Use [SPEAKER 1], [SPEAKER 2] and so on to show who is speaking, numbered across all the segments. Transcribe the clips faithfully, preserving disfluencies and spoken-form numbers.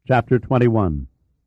[SPEAKER 1] Chapter twenty-one.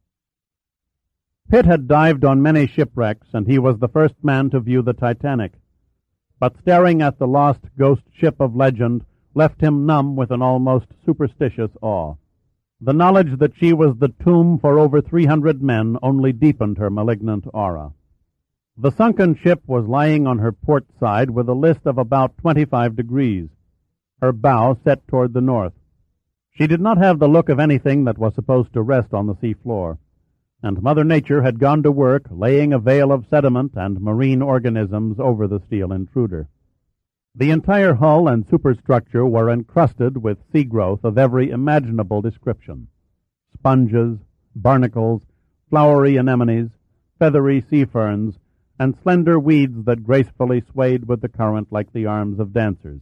[SPEAKER 1] Pitt had dived on many shipwrecks, and he was the first man to view the Titanic. But staring at the lost ghost ship of legend left him numb with an almost superstitious awe. The knowledge that she was the tomb for over three hundred men only deepened her malignant aura. The sunken ship was lying on her port side with a list of about twenty-five degrees, her bow set toward the north. She did not have the look of anything that was supposed to rest on the sea floor, and Mother Nature had gone to work laying a veil of sediment and marine organisms over the steel intruder. The entire hull and superstructure were encrusted with sea growth of every imaginable description: sponges, barnacles, flowery anemones, feathery sea ferns, and slender weeds that gracefully swayed with the current like the arms of dancers.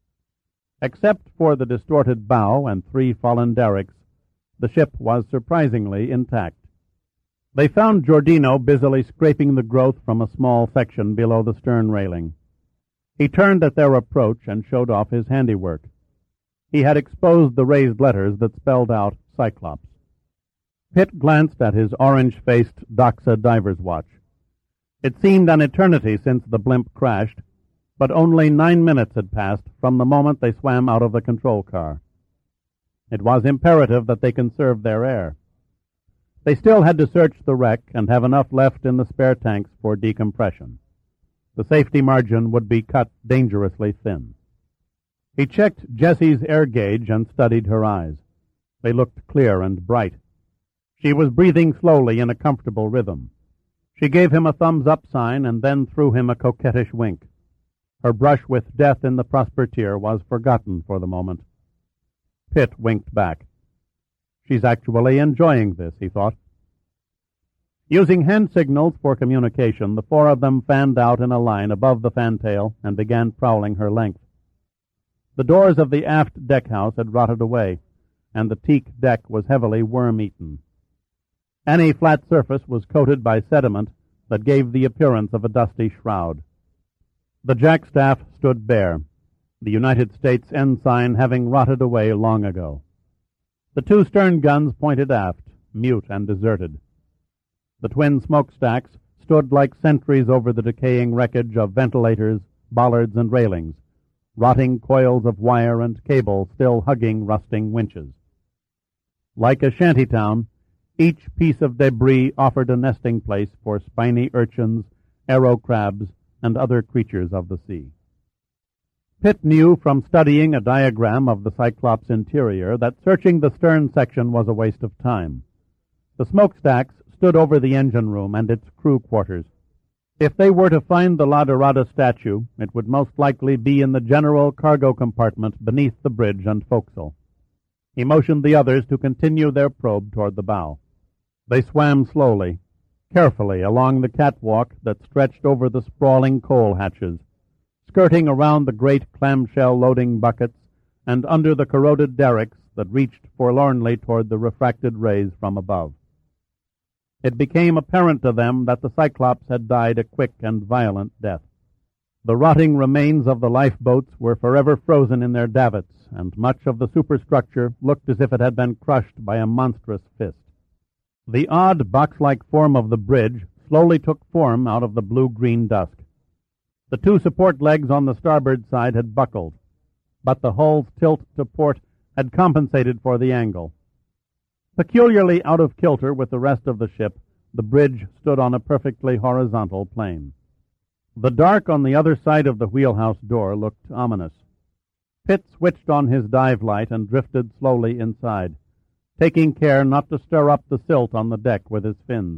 [SPEAKER 1] Except for the distorted bow and three fallen derricks, the ship was surprisingly intact. They found Giordino busily scraping the growth from a small section below the stern railing. He turned at their approach and showed off his handiwork. He had exposed the raised letters that spelled out Cyclops. Pitt glanced at his orange-faced Doxa diver's watch. It seemed an eternity since the blimp crashed, but only nine minutes had passed from the moment they swam out of the control car. It was imperative that they conserve their air. They still had to search the wreck and have enough left in the spare tanks for decompression. The safety margin would be cut dangerously thin. He checked Jessie's air gauge and studied her eyes. They looked clear and bright. She was breathing slowly in a comfortable rhythm. She gave him a thumbs-up sign and then threw him a coquettish wink. Her brush with death in the Prospertier was forgotten for the moment. Pitt winked back. She's actually enjoying this, he thought. Using hand signals for communication, the four of them fanned out in a line above the fantail and began prowling her length. The doors of the aft deckhouse had rotted away, and the teak deck was heavily worm-eaten. Any flat surface was coated by sediment that gave the appearance of a dusty shroud. The jackstaff stood bare, the United States ensign having rotted away long ago. The two stern guns pointed aft, mute and deserted. The twin smokestacks stood like sentries over the decaying wreckage of ventilators, bollards, and railings, rotting coils of wire and cable still hugging rusting winches. Like a shantytown, each piece of debris offered a nesting place for spiny urchins, arrow crabs, and other creatures of the sea. Pitt knew from studying a diagram of the Cyclops' interior that searching the stern section was a waste of time. The smokestacks stood over the engine room and its crew quarters. If they were to find the La Dorada statue, it would most likely be in the general cargo compartment beneath the bridge and forecastle. He motioned the others to continue their probe toward the bow. They swam slowly, carefully along the catwalk that stretched over the sprawling coal hatches, skirting around the great clamshell loading buckets and under the corroded derricks that reached forlornly toward the refracted rays from above. It became apparent to them that the Cyclops had died a quick and violent death. The rotting remains of the lifeboats were forever frozen in their davits, and much of the superstructure looked as if it had been crushed by a monstrous fist. The odd box-like form of the bridge slowly took form out of the blue-green dusk. The two support legs on the starboard side had buckled, but the hull's tilt to port had compensated for the angle. Peculiarly out of kilter with the rest of the ship, the bridge stood on a perfectly horizontal plane. The dark on the other side of the wheelhouse door looked ominous. Pitt switched on his dive light and drifted slowly inside, taking care not to stir up the silt on the deck with his fins.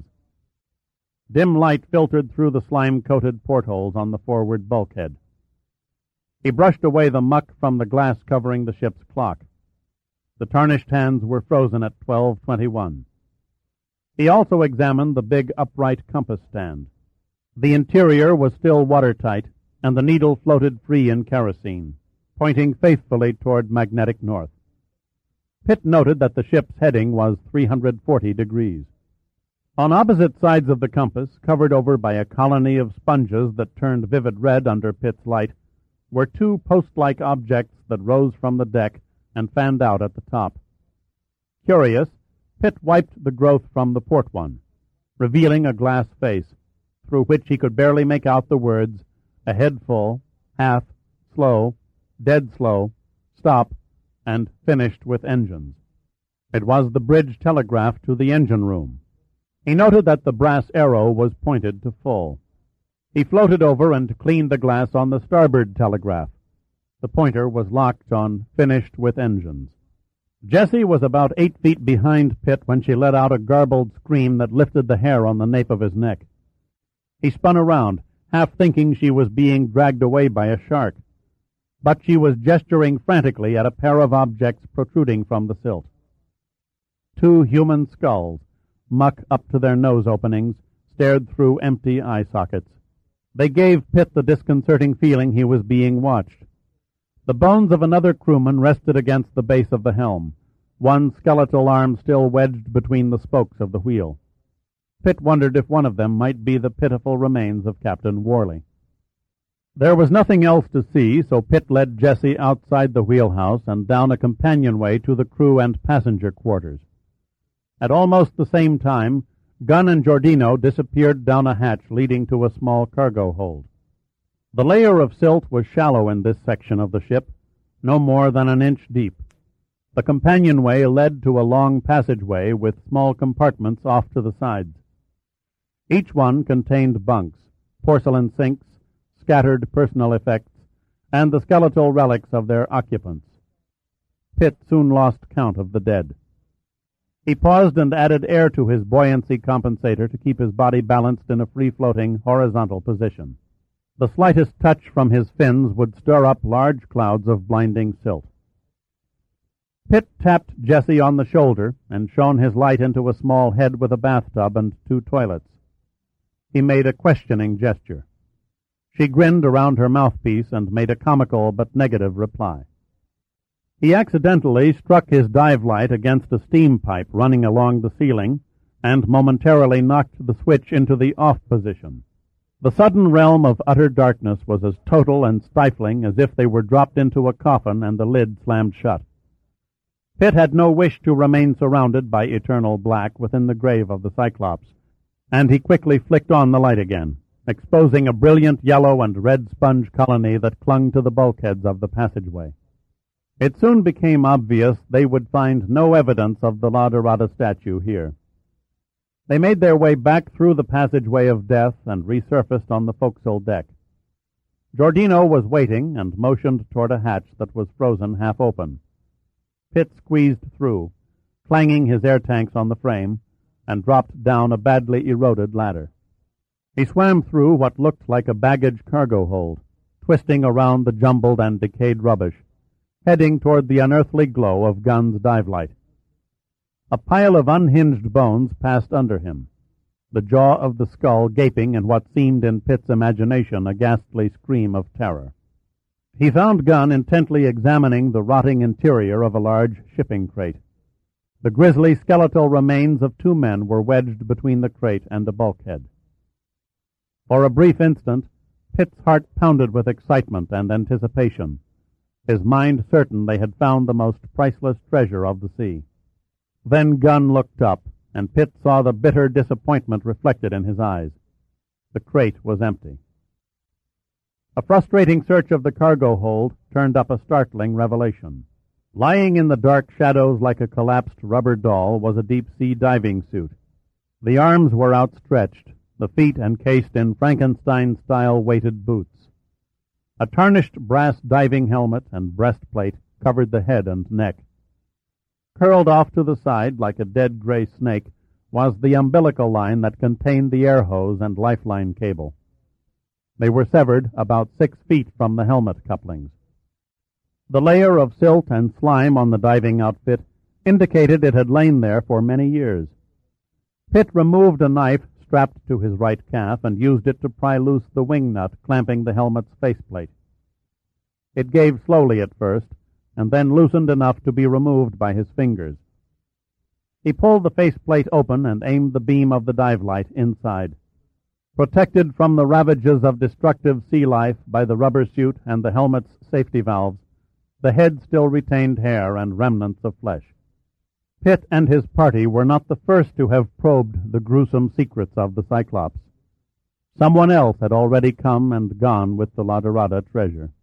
[SPEAKER 1] Dim light filtered through the slime-coated portholes on the forward bulkhead. He brushed away the muck from the glass covering the ship's clock. The tarnished hands were frozen at twelve twenty-one. He also examined the big upright compass stand. The interior was still watertight, and the needle floated free in kerosene, pointing faithfully toward magnetic north. Pitt noted that the ship's heading was three hundred forty degrees. On opposite sides of the compass, covered over by a colony of sponges that turned vivid red under Pitt's light, were two post-like objects that rose from the deck and fanned out at the top. Curious, Pitt wiped the growth from the port one, revealing a glass face, through which he could barely make out the words, ahead full, half, slow, dead slow, stop, and finished with engines. It was the bridge telegraph to the engine room. He noted that the brass arrow was pointed to full. He floated over and cleaned the glass on the starboard telegraph. The pointer was locked on finished with engines. Jessie was about eight feet behind Pitt when she let out a garbled scream that lifted the hair on the nape of his neck. He spun around, half thinking she was being dragged away by a shark. But she was gesturing frantically at a pair of objects protruding from the silt. Two human skulls, muck up to their nose openings, stared through empty eye sockets. They gave Pitt the disconcerting feeling he was being watched. The bones of another crewman rested against the base of the helm, one skeletal arm still wedged between the spokes of the wheel. Pitt wondered if one of them might be the pitiful remains of Captain Warley. There was nothing else to see, so Pitt led Jessie outside the wheelhouse and down a companionway to the crew and passenger quarters. At almost the same time, Gunn and Giordino disappeared down a hatch leading to a small cargo hold. The layer of silt was shallow in this section of the ship, no more than an inch deep. The companionway led to a long passageway with small compartments off to the sides. Each one contained bunks, porcelain sinks, scattered personal effects, and the skeletal relics of their occupants. Pitt soon lost count of the dead. He paused and added air to his buoyancy compensator to keep his body balanced in a free-floating, horizontal position. The slightest touch from his fins would stir up large clouds of blinding silt. Pitt tapped Jessie on the shoulder and shone his light into a small head with a bathtub and two toilets. He made a questioning gesture. She grinned around her mouthpiece and made a comical but negative reply. He accidentally struck his dive light against a steam pipe running along the ceiling and momentarily knocked the switch into the off position. The sudden realm of utter darkness was as total and stifling as if they were dropped into a coffin and the lid slammed shut. Pitt had no wish to remain surrounded by eternal black within the grave of the Cyclops, and he quickly flicked on the light again, exposing a brilliant yellow and red sponge colony that clung to the bulkheads of the passageway. It soon became obvious they would find no evidence of the La Dorada statue here. They made their way back through the passageway of death and resurfaced on the forecastle deck. Giordino was waiting and motioned toward a hatch that was frozen half open. Pitt squeezed through, clanging his air tanks on the frame, and dropped down a badly eroded ladder. He swam through what looked like a baggage cargo hold, twisting around the jumbled and decayed rubbish, heading toward the unearthly glow of Gunn's dive light. A pile of unhinged bones passed under him, the jaw of the skull gaping in what seemed in Pitt's imagination a ghastly scream of terror. He found Gunn intently examining the rotting interior of a large shipping crate. The grisly skeletal remains of two men were wedged between the crate and the bulkhead. For a brief instant, Pitt's heart pounded with excitement and anticipation, his mind certain they had found the most priceless treasure of the sea. Then Gunn looked up, and Pitt saw the bitter disappointment reflected in his eyes. The crate was empty. A frustrating search of the cargo hold turned up a startling revelation. Lying in the dark shadows like a collapsed rubber doll was a deep-sea diving suit. The arms were outstretched, the feet encased in Frankenstein-style weighted boots. A tarnished brass diving helmet and breastplate covered the head and neck. Curled off to the side like a dead gray snake was the umbilical line that contained the air hose and lifeline cable. They were severed about six feet from the helmet couplings. The layer of silt and slime on the diving outfit indicated it had lain there for many years. Pitt removed a knife strapped to his right calf and used it to pry loose the wing nut clamping the helmet's faceplate. It gave slowly at first, and then loosened enough to be removed by his fingers. He pulled the faceplate open and aimed the beam of the dive light inside. Protected from the ravages of destructive sea life by the rubber suit and the helmet's safety valves, the head still retained hair and remnants of flesh. Pitt and his party were not the first to have probed the gruesome secrets of the Cyclops. Someone else had already come and gone with the La Dorada treasure.